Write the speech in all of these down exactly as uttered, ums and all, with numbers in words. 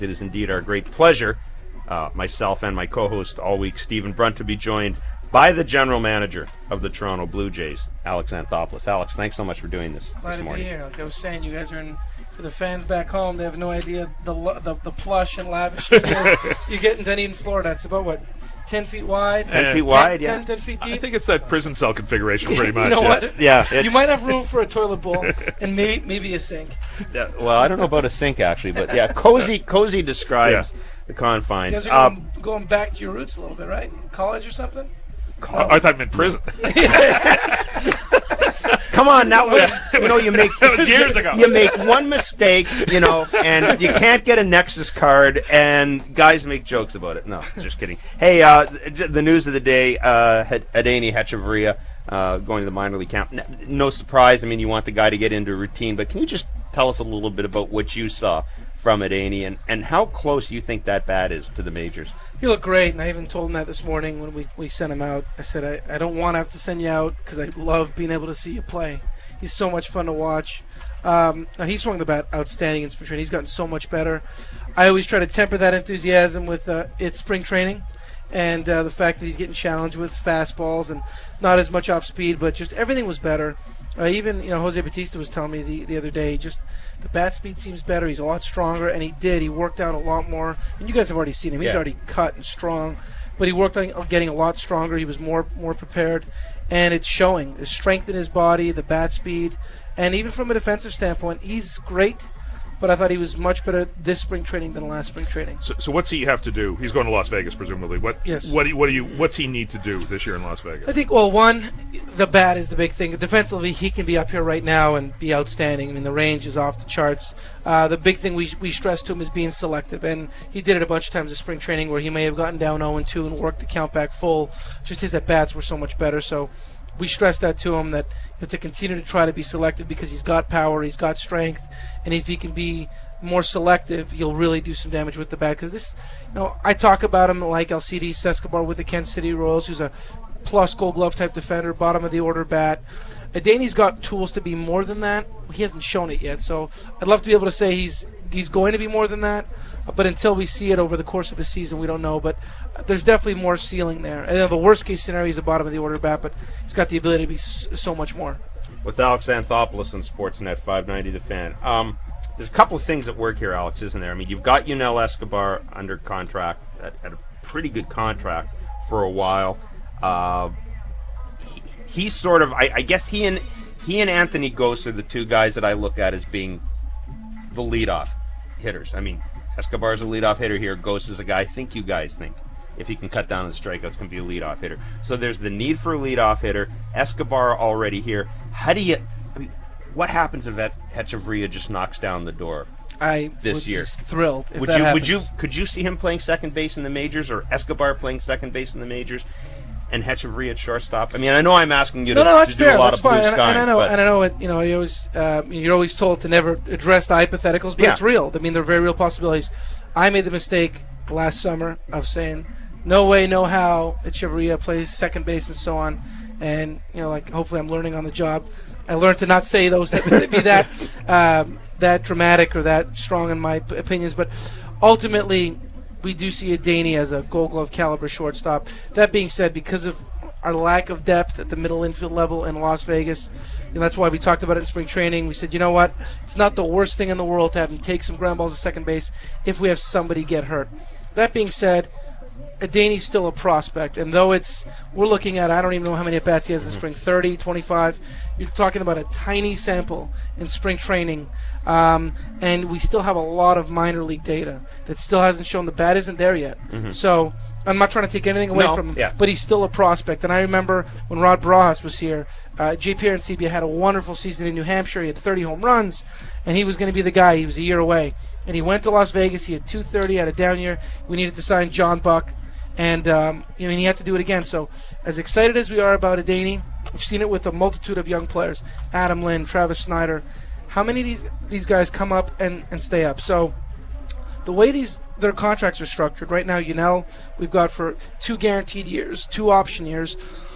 It is indeed our great pleasure, uh, myself and my co-host all week, Stephen Brunt, to be joined by the general manager of the Toronto Blue Jays, Alex Anthopoulos. Alex, thanks so much for doing this Glad this to morning. be here. Like I was saying, you guys are in, for the fans back home, they have no idea the the, the plush and lavish studios you get in Dunedin, Florida. It's about, what, ten feet wide? ten Yeah. feet wide, ten, yeah. ten, ten feet deep? I think it's that prison cell configuration pretty much. You know yeah. what? Yeah, You it's- might have room for a toilet bowl and may, maybe a sink. Yeah, well, I don't know about a sink, actually, but yeah, cozy cozy describes Yeah. the You confines. guys are Uh, going, going back to your roots a little bit, right? College or something? I, I thought you meant prison. Come on, now you know you make That was years ago. you make one mistake, you know, and you can't get a Nexus card, and guys make jokes about it. No, just kidding. Hey, uh, th- the news of the day: uh, Adeni Hechavarria uh, going to the minor league camp. N- no surprise. I mean, you want the guy to get into a routine, but can you just tell us a little bit about what you saw from Adeni and, and how close you think that bat is to the majors? He looked great, and I even told him that this morning when we, we sent him out. I said, I, I don't want to have to send you out because I love being able to see you play. He's so much fun to watch. Um, now he swung the bat outstanding in spring training. He's gotten so much better. I always try to temper that enthusiasm with uh, it's spring training and uh, the fact that he's getting challenged with fastballs and not as much off speed, but just everything was better. Uh, even, you know, Jose Batista was telling me the, the other day, just the bat speed seems better. He's a lot stronger, and he did. He worked out a lot more. And you guys have already seen him. He's Yeah. already cut and strong, but he worked on getting a lot stronger. He was more more prepared, and it's showing. The strength in his body, the bat speed, and even from a defensive standpoint, he's great. But I thought he was much better this spring training than last spring training. So, so what's he have to do? He's going to Las Vegas, presumably. What? Yes. What do you, what do you? What's he need to do this year in Las Vegas? I think, well, one, the bat is the big thing. Defensively, he can be up here right now and be outstanding. I mean, the range is off the charts. Uh, the big thing we we stress to him is being selective, and he did it a bunch of times in spring training where he may have gotten down oh and two and worked the count back full. Just his at-bats were so much better, so we stress that to him, that you know, to continue to try to be selective because he's got power, he's got strength, and if he can be more selective, he'll really do some damage with the bat. Because this, you know, I talk about him like Alcides Escobar with the Kansas City Royals, who's a plus Gold Glove type defender, bottom of the order bat. Adeni's got tools to be more than that. He hasn't shown it yet, so I'd love to be able to say he's he's going to be more than that. But until we see it over the course of the season, we don't know. But there's definitely more ceiling there. And the worst case scenario is a bottom of the order bat, but he's got the ability to be so much more. With Alex Anthopoulos on Sportsnet five ninety The Fan. Um, there's a couple of things at work here, Alex, isn't there? I mean, you've got Yunel Escobar under contract at, at a pretty good contract for a while. Uh, he, he's sort of, I, I guess he and he and Anthony Gose are the two guys that I look at as being the leadoff hitters. I mean, Escobar's a leadoff hitter here. Gose is a guy I think you guys think, if he can cut down the strikeouts, can be a leadoff hitter. So there's the need for a leadoff hitter. Escobar already here. How do you? I mean, what happens if Hechavarria just knocks down the door I this would year? be thrilled if Would that you? happens. Would you? Could you see him playing second base in the majors, or Escobar playing second base in the majors, and Hechavarria at shortstop? I mean, I know I'm asking you No, to, no, that's to do fair. a lot That's of blue fine. And, sky, and I know, but and I know, it, you know, you always, uh, you're always told to never address the hypotheticals, but Yeah. it's real. I mean, they're very real possibilities. I made the mistake last summer of saying, no way, no how, Echeverria plays second base and so on. And, you know, like, hopefully I'm learning on the job. I learned to not say those, to be that, um, that dramatic or that strong in my p- opinions. But ultimately, we do see Adeni as a Gold Glove caliber shortstop. That being said, because of our lack of depth at the middle infield level in Las Vegas, you know, that's why we talked about it in spring training. We said, you know what, it's not the worst thing in the world to have him take some ground balls at second base if we have somebody get hurt. That being said, Adeni's still a prospect, and though it's we're looking at, I don't even know how many at bats he has in spring, thirty, twenty-five. You're talking about a tiny sample in spring training, um, and we still have a lot of minor league data that still hasn't shown the bat isn't there yet. Mm-hmm. So I'm not trying to take anything away No, from him, yeah. but he's still a prospect. And I remember when Rod Barajas was here, uh, J P Arencibia had a wonderful season in New Hampshire. He had thirty home runs, and he was going to be the guy. He was a year away, and he went to Las Vegas. He had two thirty, had a down year. We needed to sign John Buck. And um, I mean, he had to do it again. So, as excited as we are about Adeni, we've seen it with a multitude of young players: Adam Lynn, Travis Snyder. How many of these these guys come up and, and stay up? So, the way these their contracts are structured right now, you know, we've got for two guaranteed years, two option years.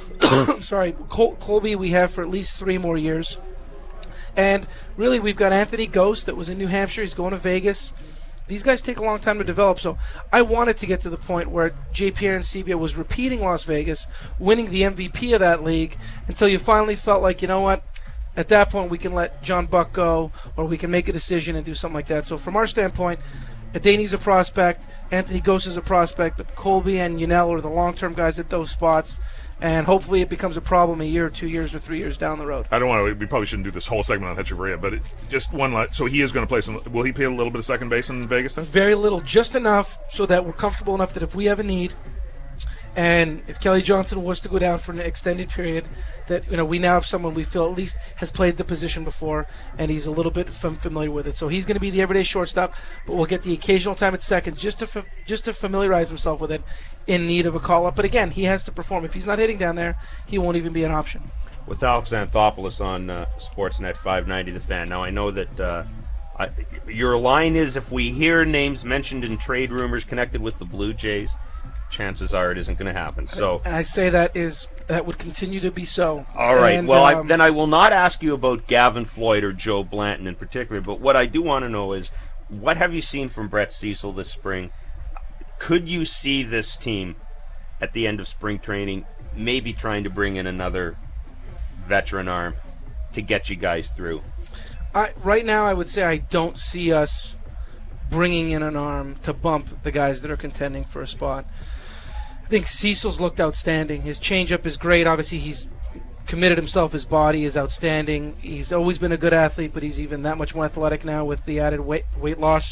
Sorry, Col- Colby, we have for at least three more years. And really, we've got Anthony Gose that was in New Hampshire. He's going to Vegas. these guys take a long time to develop. So I wanted to get to the point where J P Arencibia was repeating Las Vegas, winning the M V P of that league, until you finally felt like, you know what, at that point we can let John Buck go, or we can make a decision and do something like that. So from our standpoint, Adenie's a prospect, Anthony Gose is a prospect, but Colby and Yunel are the long-term guys at those spots. And hopefully it becomes a problem a year or two years or three years down the road. I don't want to. We probably shouldn't do this whole segment on Hechavarria, but it, just one. la- So he is going to play some. Will he play a little bit of second base in Vegas then? Very little, just enough so that we're comfortable enough that if we have a need, and if Kelly Johnson was to go down for an extended period, that you know we now have someone we feel at least has played the position before, and he's a little bit fam- familiar with it. So he's going to be the everyday shortstop, but we'll get the occasional time at second just to fa- just to familiarize himself with it, in need of a call up. But again, he has to perform. If he's not hitting down there, he won't even be an option. With Alex Anthopoulos on uh, Sportsnet five ninety The Fan. Now I know that uh, I, your line is, if we hear names mentioned in trade rumors connected with the Blue Jays, chances are it isn't going to happen. So, and I say that is that would continue to be so. all right. And, well, um, I, then I will not ask you about Gavin Floyd or Joe Blanton in particular. But what I do want to know is, what have you seen from Brett Cecil this spring? Could you see this team at the end of spring training maybe trying to bring in another veteran arm to get you guys through? I, right now, I would say I don't see us bringing in an arm to bump the guys that are contending for a spot. I think Cecil's looked outstanding. His changeup is great. Obviously, he's committed himself. His body is outstanding. He's always been a good athlete, but he's even that much more athletic now with the added weight weight loss.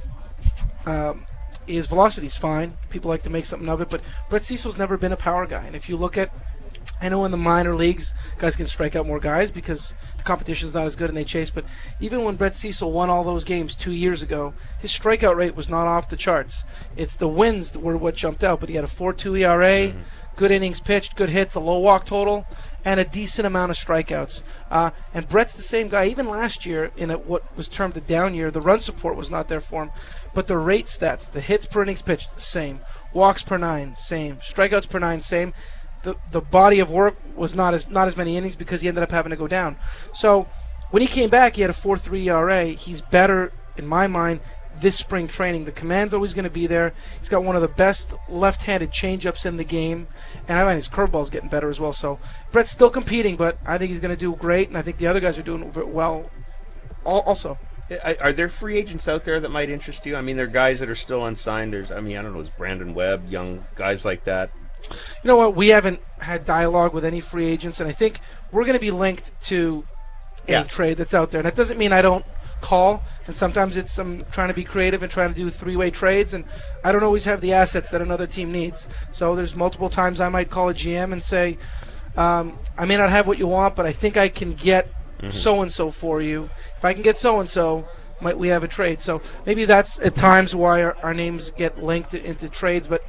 Um, his velocity's fine. People like to make something of it, but Brett Cecil's never been a power guy. And if you look at, I know in the minor leagues, guys can strike out more guys because the competition's not as good and they chase. But even when Brett Cecil won all those games two years ago, his strikeout rate was not off the charts. It's the wins that were what jumped out. But he had a four point two E R A, mm-hmm. good innings pitched, good hits, a low walk total, and a decent amount of strikeouts. Uh, and Brett's the same guy. Even last year, in a, what was termed a down year, the run support was not there for him. But the rate stats, the hits per innings pitched, same. Walks per nine, same. Strikeouts per nine, same. The the body of work was not as not as many innings because he ended up having to go down. So when he came back, he had a four point three E R A. He's better, in my mind, this spring training. The command's always going to be there. He's got one of the best left-handed changeups in the game, and I find his curveball's getting better as well. So Brett's still competing, but I think he's going to do great, and I think the other guys are doing well also. Are there free agents out there that might interest you? I mean, there are guys that are still unsigned. There's, I mean, I don't know, is Brandon Webb, young guys like that. You know what? We haven't had dialogue with any free agents, and I think we're going to be linked to a yeah. trade that's out there. And that doesn't mean I don't call, and sometimes it's I'm trying to be creative and trying to do three-way trades, and I don't always have the assets that another team needs. So there's multiple times I might call a G M and say, um, I may not have what you want, but I think I can get mm-hmm. so-and-so for you. If I can get so-and-so, might we have a trade? So maybe that's at times why our, our names get linked into trades, but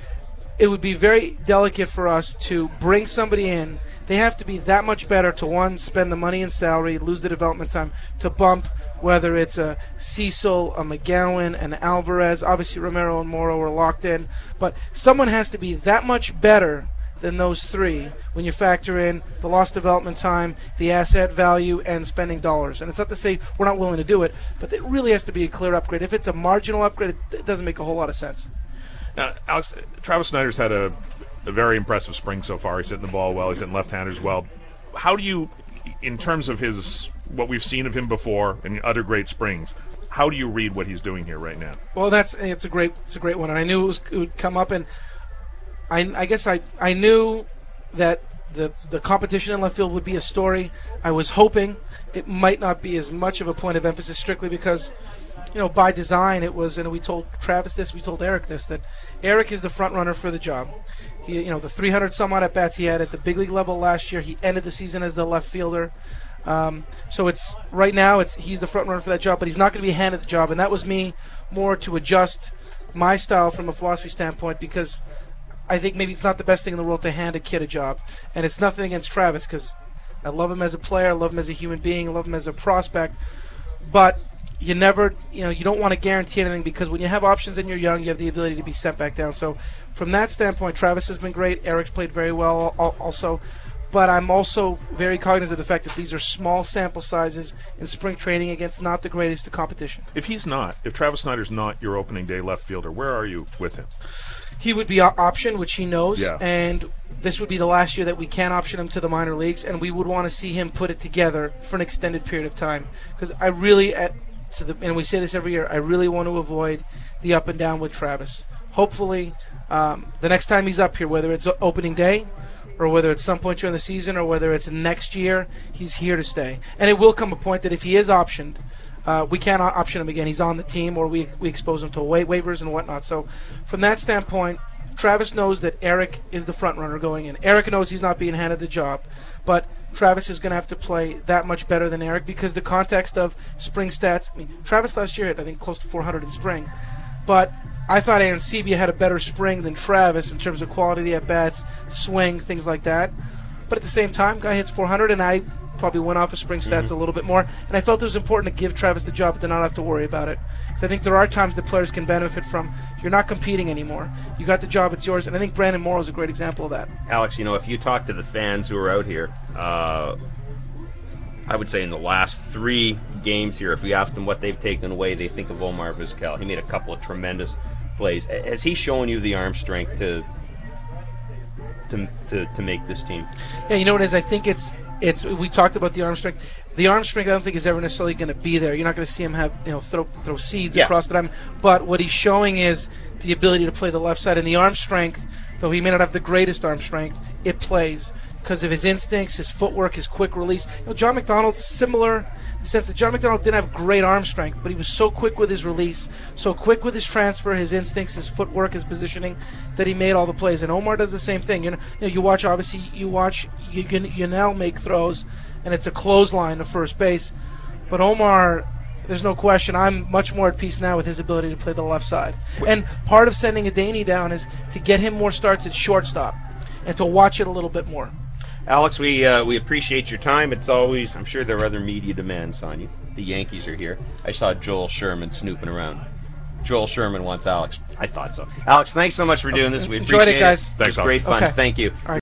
it would be very delicate for us to bring somebody in. They have to be that much better to, one, spend the money and salary, lose the development time, to bump, whether it's a Cecil, a McGowan, an Alvarez. Obviously, Romero and Morrow are locked in. But someone has to be that much better than those three when you factor in the lost development time, the asset value, and spending dollars. And it's not to say we're not willing to do it, but it really has to be a clear upgrade. If it's a marginal upgrade, it doesn't make a whole lot of sense. Now, Alex, Travis Snyder's had a, a very impressive spring so far. He's hitting the ball well. He's hitting left-handers well. How do you, in terms of his what we've seen of him before and other great springs, how do you read what he's doing here right now? Well, that's it's a great it's a great one, and I knew it, was, it would come up, and I, I guess I I knew that the the competition in left field would be a story. I was hoping it might not be as much of a point of emphasis strictly because, you know, by design it was, and we told Travis this, we told Eric this, that Eric is the front runner for the job. He, you know, the three hundred some odd at bats he had at the big league level last year, he ended the season as the left fielder. Um, so it's right now it's he's the front runner for that job, but he's not going to be handed the job, and that was me more to adjust my style from a philosophy standpoint because I think maybe it's not the best thing in the world to hand a kid a job, and it's nothing against Travis because I love him as a player, I love him as a human being, I love him as a prospect, but you never, you know, you don't want to guarantee anything because when you have options and you're young, you have the ability to be sent back down. So from that standpoint, Travis has been great. Eric's played very well also. but I'm also very cognizant of the fact that these are small sample sizes in spring training against not the greatest of competition. If he's not, if Travis Snyder's not your opening day left fielder, where are you with him? He would be our option, which he knows, Yeah. and this would be the last year that we can option him to the minor leagues, and we would want to see him put it together for an extended period of time. Because I really, at so the, and we say this every year, I really want to avoid the up and down with Travis. Hopefully, um, the next time he's up here, whether it's opening day, or whether it's some point during the season, or whether it's next year, he's here to stay. And it will come a point that if he is optioned, Uh, we can't option him again. He's on the team, or we we expose him to wa- waivers and whatnot. So, from that standpoint, Travis knows that Eric is the front runner going in. Eric knows he's not being handed the job, but Travis is going to have to play that much better than Eric because the context of spring stats. I mean, Travis last year had I think close to four hundred in spring, but I thought Aaron Sebia had a better spring than Travis in terms of quality of the at bats, swing, things like that. But at the same time, guy hits four hundred, and I probably went off his spring stats mm-hmm. a little bit more, and I felt it was important to give Travis the job but to not have to worry about it. Because I think there are times that players can benefit from, you're not competing anymore. You got the job, it's yours, and I think Brandon Morrow is a great example of that. Alex, you know, if you talk to the fans who are out here, uh, I would say in the last three games here, if we asked them what they've taken away, they think of Omar Vizquel. He made a couple of tremendous plays. Has he shown you the arm strength to to to, to make this team? Yeah, you know what it is? I think it's It's we talked about the arm strength. The arm strength I don't think is ever necessarily going to be there. You're not going to see him have you know throw throw seeds yeah. across the diamond. But what he's showing is the ability to play the left side, and the arm strength. Though he may not have the greatest arm strength, it plays because of his instincts, his footwork, his quick release. You know, John McDonald's similar in the sense that John McDonald didn't have great arm strength, but he was so quick with his release, so quick with his transfer, his instincts, his footwork, his positioning, that he made all the plays. And Omar does the same thing. You know, you, know, you watch obviously you watch you can you now make throws, and it's a clothesline to first base, but Omar. There's no question. I'm much more at peace now with his ability to play the left side. And part of sending Adaney down is to get him more starts at shortstop and to watch it a little bit more. Alex, we uh, we appreciate your time. It's always, I'm sure there are other media demands on you. The Yankees are here. I saw Joel Sherman snooping around. Joel Sherman wants Alex. I thought so. Alex, thanks so much for doing this. We Enjoyed appreciate it, guys. it. Thanks, It's great fun. Okay. Thank you. All right.